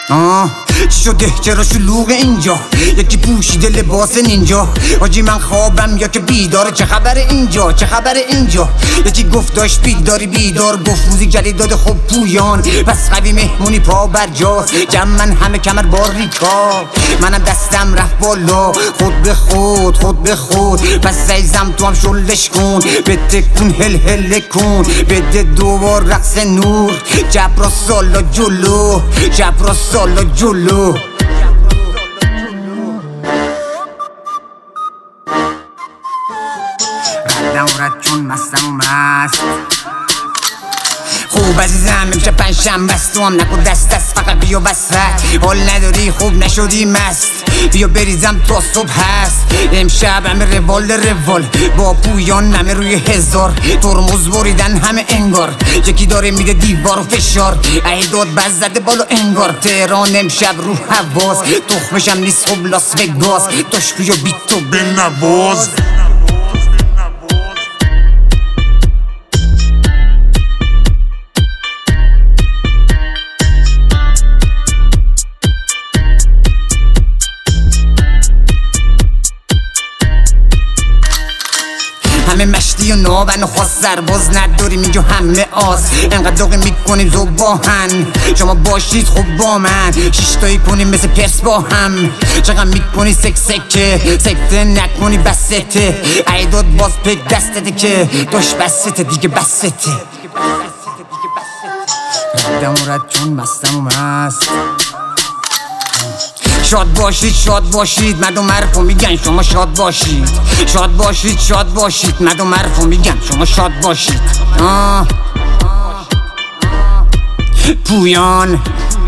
چی شده چرا شلوغ اینجا؟ یکی پوشیده لباس نینجا. حاجی من خوابم یا که بیداره؟ چه خبر اینجا؟ چه خبر اینجا؟ یکی گفت داشت بیداری بیدار، گفت موزیک جدید داده خب پویان، پس قوی مهمونی پا بر جاست. من همه کمر باریکا، منم دستم رفت بالا، خود به خود خود به خود. پس عزیزم تو هم شلش کن، بده کن هل هل کن، بده دوبار رقص نور. جب را سالا جلو، جب را سالا جلو. ردم و رد چون مستم و مست. خوب عزیزم امشب پنجشنبه است، تو هم نکن دست دست، فقط بیا وسط. حال نداری خوب نشدی مست، بیا بریزم تا صبح هست. امشب همه روال روال با پویان، همه روی هزار ترمز بریدن همه انگار. یکی داره میده دیوار و فشار، ایداد بز زده بالا انگار. تهران امشب رو حواس، تخمشم نیست خوب لاس وگاس. داشت یا بیت تو بنواز. همه مشتی و نابن و خواست، سرباز نداریم اینجا همه آس. انقدر داغی میکنیم زباهن، شما باشید خوب با من. شیشتایی کنیم مثل پرس با هم، چقدر میکنی سک سکه، سکته نکنی بسته. ایداد باز پک دستته که داشت بسته دیگه بسته. ردم و رد چون مستم و مست. شاد باشید شاد باشید، مردم حرفو میگن شما شاد باشید. شاد باشید شاد باشید، مردم حرفو میگن شما شاد باشید. پویان